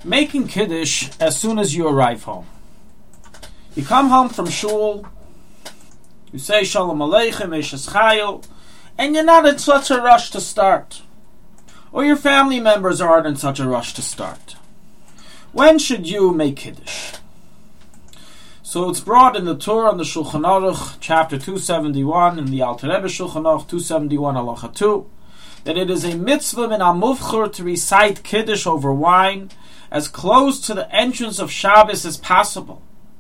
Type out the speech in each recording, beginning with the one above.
Making Kiddush as soon as you arrive home. You come home from shul, you say Shalom Aleichem, Eshes Chayil, and you're not in such a rush to start. Or your family members aren't in such a rush to start. When should you make Kiddush? So it's brought in the Torah on the Shulchan Aruch, chapter 271, in the Alter Rebbe Shulchan Aruch 271 halacha 2, that it is a mitzvah min amuvchur to recite Kiddush over wine as close to the entrance of Shabbos as possible.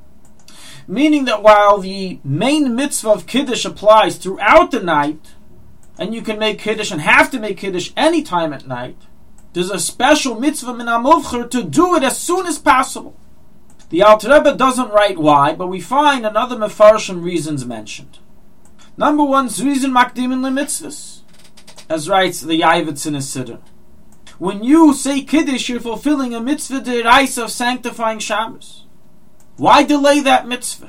Meaning that while the main mitzvah of Kiddush applies throughout the night, and you can make Kiddush and have to make Kiddush any time at night, there's a special mitzvah min amuvchur to do it as soon as possible. The Alter Rebbe doesn't write why, but we find another mefarshim reasons mentioned. Number one, Zrizin Makdimin LeMitzvahs, as writes the Yavitz in his Siddur. When you say Kiddush, you're fulfilling a mitzvah deraisa of sanctifying Shabbos. Why delay that mitzvah?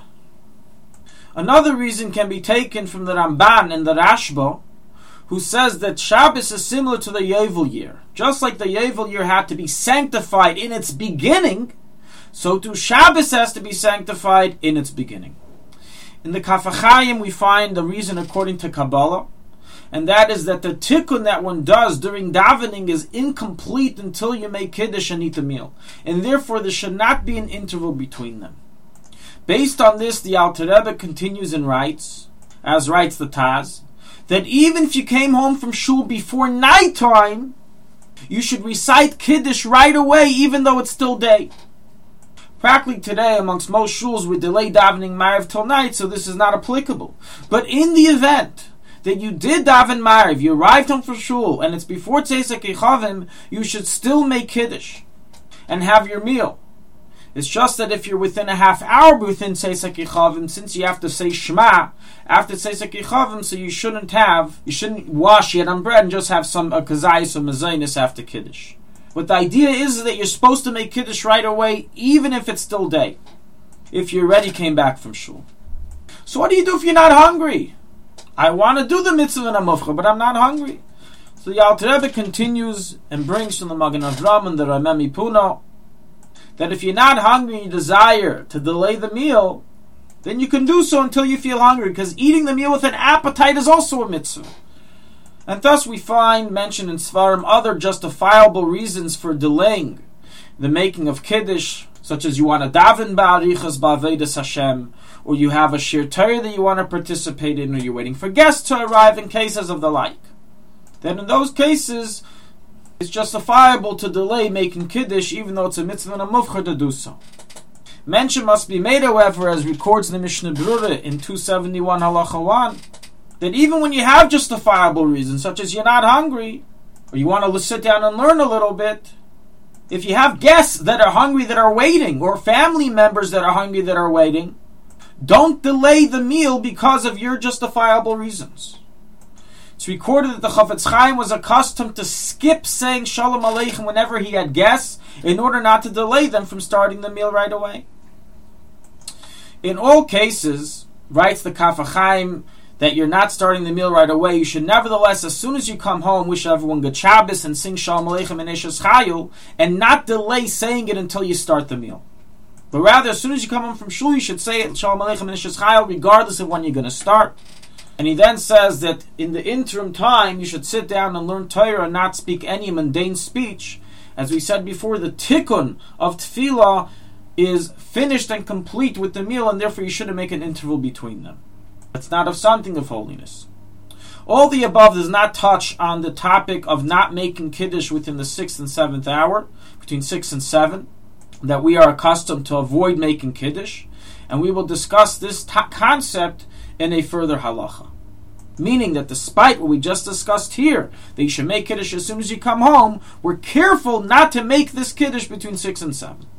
Another reason can be taken from the Ramban and the Rashba, who says that Shabbos is similar to the Yovel year. Just like the Yovel year had to be sanctified in its beginning, so too Shabbos has to be sanctified in its beginning. In the Kaf HaChaim we find the reason according to Kabbalah, and that is that the tikkun that one does during davening is incomplete until you make Kiddush and eat the meal. And therefore there should not be an interval between them. Based on this, the Alter Rebbe continues and writes, as writes the Taz, that even if you came home from shul before nighttime, you should recite Kiddush right away even though it's still day. Practically today, amongst most shuls, we delay davening Ma'ariv till night, so this is not applicable. But in the event that you did daven Ma'ariv, you arrived home from shul, and it's before Tzeisak Yechavim, you should still make Kiddush and have your meal. It's just that if you're within a half hour within Tzeisak Yechavim, since you have to say Shema after Tzeisak Yechavim, so you shouldn't wash yet on bread and just have some kazayis or mezainis after Kiddush. But the idea is that you're supposed to make Kiddush right away, even if it's still day, if you already came back from shul. So what do you do if you're not hungry? I want to do the mitzvah in Amuvcha, but I'm not hungry. So the Alter Rebbe continues and brings from the Magen Avram and the Rameh Mipuna that if you're not hungry and you desire to delay the meal, then you can do so until you feel hungry, because eating the meal with an appetite is also a mitzvah. And thus we find mentioned in Svarim other justifiable reasons for delaying the making of Kiddush, such as you want to daven ba'arichas ba'avedas Hashem, or you have a shir Torah that you want to participate in, or you're waiting for guests to arrive in cases of the like. Then in those cases, it's justifiable to delay making Kiddush even though it's a mitzvah and a muvchar to do so. Mention must be made, however, as records in the Mishnah Berurah in 271 halacha 1, that even when you have justifiable reasons, such as you're not hungry, or you want to sit down and learn a little bit, if you have guests that are hungry that are waiting, or family members that are hungry that are waiting, don't delay the meal because of your justifiable reasons. It's recorded that the Chafetz Chaim was accustomed to skip saying Shalom Aleichem whenever he had guests, in order not to delay them from starting the meal right away. In all cases, writes the Kaf HaChaim, that you're not starting the meal right away, you should nevertheless, as soon as you come home, wish everyone good Shabbos and sing Shalom Aleichem and Eshes Chayil, and not delay saying it until you start the meal. But rather, as soon as you come home from shul, you should say it, Shalom Aleichem and Eshes Chayil, regardless of when you're going to start. And he then says that in the interim time, you should sit down and learn Torah and not speak any mundane speech. As we said before, the tikkun of tefillah is finished and complete with the meal, and therefore you shouldn't make an interval between them. It's not of something of holiness. All the above does not touch on the topic of not making Kiddush within the 6th and 7th hour, between 6 and 7, that we are accustomed to avoid making Kiddush, and we will discuss this concept in a further halacha. Meaning that despite what we just discussed here, that you should make Kiddush as soon as you come home, we're careful not to make this Kiddush between 6 and 7.